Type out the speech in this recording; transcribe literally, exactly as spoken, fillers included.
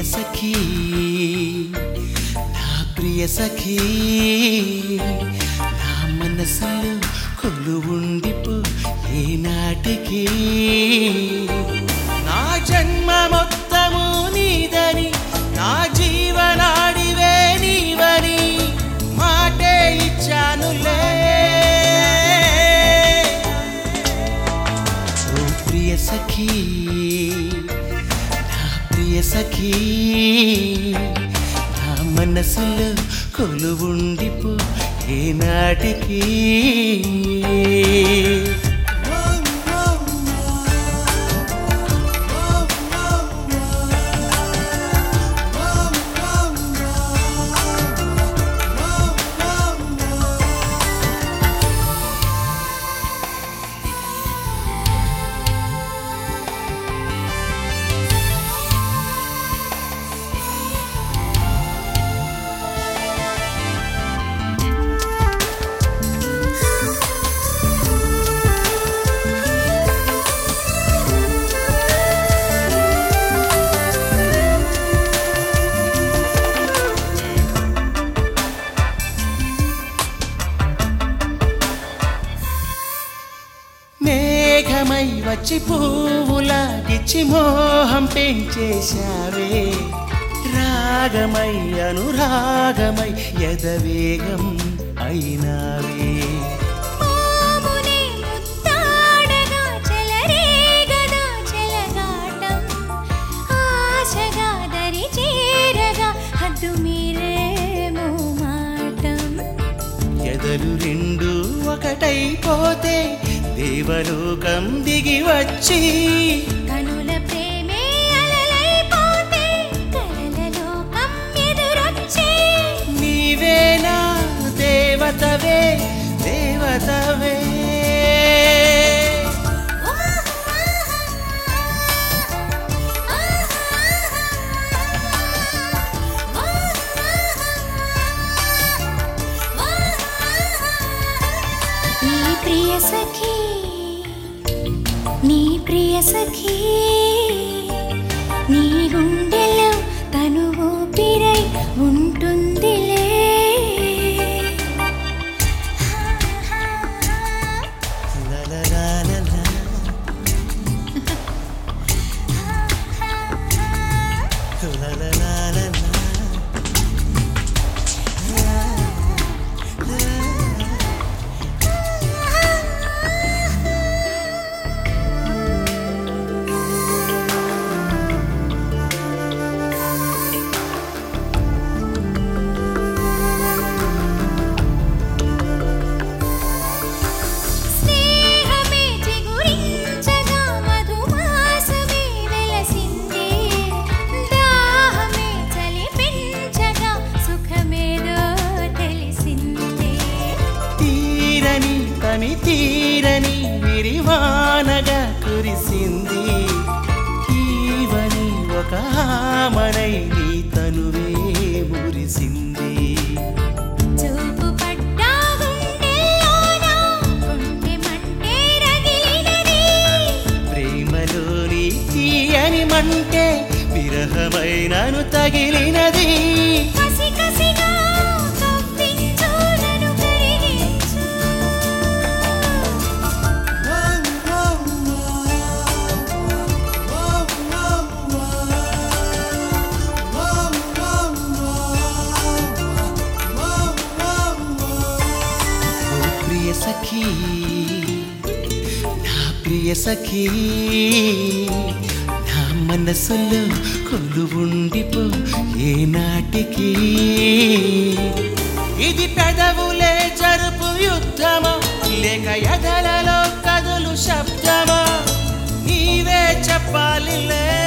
సఖీ నా ప్రియ సఖీ నా మనసులో కొలువుండిపో ఏనాటికి నా జన్మ మొత్తము నీదని నా జీవనాడివే నీవని మాటే ఇచ్చానులే ఓ ప్రియ సఖీ నా ప్రియ సఖీ నా మనసులో కొలువుండిపో ఏనాటికి మేఘమై వచ్చి పువ్వులా గిచ్చి మోహం పెంచేశావే రాగమై అనురాగమై యదవేగం అయినావే ఎదలు రెండు ఒకటైపోతే దేవలోకం దిగి వచ్చి కనుల ప్రేమే అలలైపోతే కలలలోకం ఎదురొచ్చి నీవేనా దేవతవే దేవతవే ప్రియ సఖీ నీ ప్రియ సఖీ నీ గుండెలో తను ఊపిరై ఉంటుందిలే తని తీరని విరివానగా కురిసింది ఈవని ఒక ఆమనై నీ తనువే మురిసింది చూపు పడ్డా గుండెల్లోన గుండె మంటే రగిలినది ప్రేమలోని తీయని మంటే విరహమైనను తగిలినది కసి కసిగా కవ్వించు నన్ను కరిగించు సఖీ నా ప్రియ సఖీ నా మనసులో కొలువుండిపో ఏనాటికి ఇది పెదవులే జరుపు యుద్ధమా లేక ఎదలలో కదులు శబ్దమా నీవే చెప్పాలిలే